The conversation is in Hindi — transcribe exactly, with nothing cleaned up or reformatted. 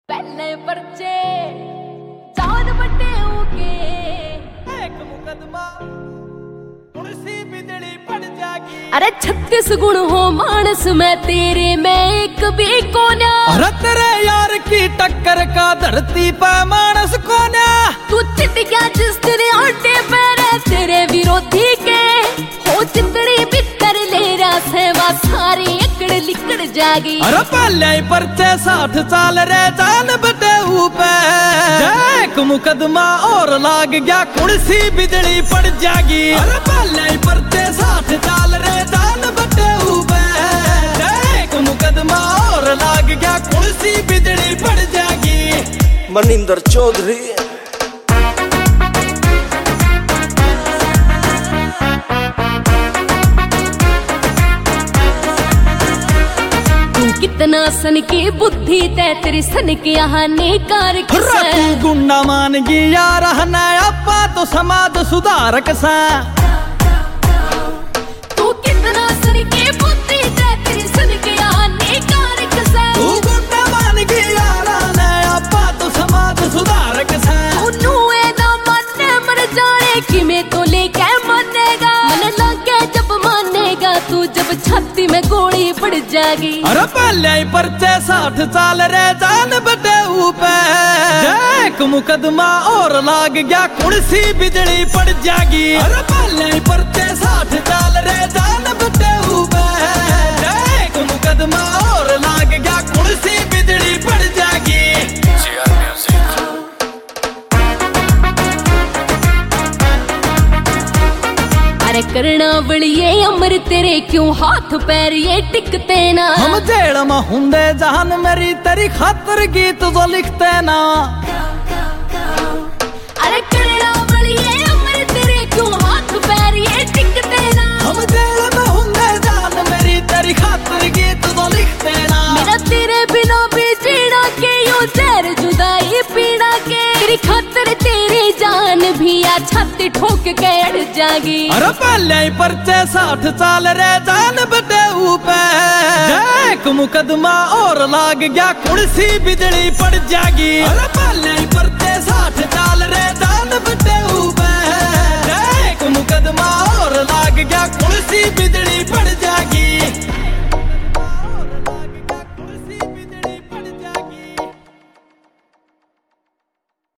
पहले पर्चे जान बटे के एक मुकदमा पुलिसी बिजली पड़ जागी। अरे छत्तीस गुण हो मानस में तेरे में एक भी कोना। अरे तेरे यार की टक्कर का धरती पे मानस कोना। तू चिट गया जिस तेरे आटे पैरे तेरे विरोधी के हो चितड़ी बितर ले रहा सेवा सारी एकड़ लिकड़ जागी। अरे पहले परचे साठ चाल रे जान बटे ऊपर एक मुकदमा और लाग गया कुर्सी बिजली पड़ जागी। अरे पहले परचे साठ चाल रे जान बटे ऊपर एक मुकदमा और लाग गया कुर्सी बिजली पड़ जागी। मनिंदर चौधरी कितना सन की बुद्धि ते तेरी सन की हानिकारक तू गुंडा मान गई यार हना अपा तो समाज सुधारक सा। तू कितना सन की बुद्धि ते तेरी सन की हानिकारक सा। तू गुंडा मान गई यार हना अपा तो समाज सुधारक सा। उन्नू ए ना माने मर जाने कि मैं तो लेके मानेगा मन लगे जब मानेगा तू जब छाती में गोली पड़ जागी। अरे पहले परचे साठ चाल रे जान बटे ऊपर एक मुकदमा और लाग गया कुर्सी बिजली पड़ जागी। अरे पहले परचे साठ चाल रे जान बटे ऊपर एक मुकदमा और लाग गया कुर्सी बिजली पड़ जागी। अरे करना बड़िए अमर तेरे क्यों हाथ पैर ये टिकते ना। हम जेल में हुंदे जहान मेरी तेरी खातर गीत जो लिखते ना। अरे करना बड़िए अमर तेरे क्यों हाथ पैर ये टिकते ना। हम जेल में हुंदे जहान मेरी तेरी खातर गीत जो लिखते ना। मेरा तेरे बिना भी जीना के यूं जहर जुदाई पीना के तेरी खातर तेरी जान भी आ छाती ठोक के अड़ जागी। अरे पहले परचे साठ चाल रे जान बटे ऊपर एक मुकदमा और लाग गया कुर्सी बिजली पड़ जागी। अरे पहले परचे साठ चाल रे जान बटे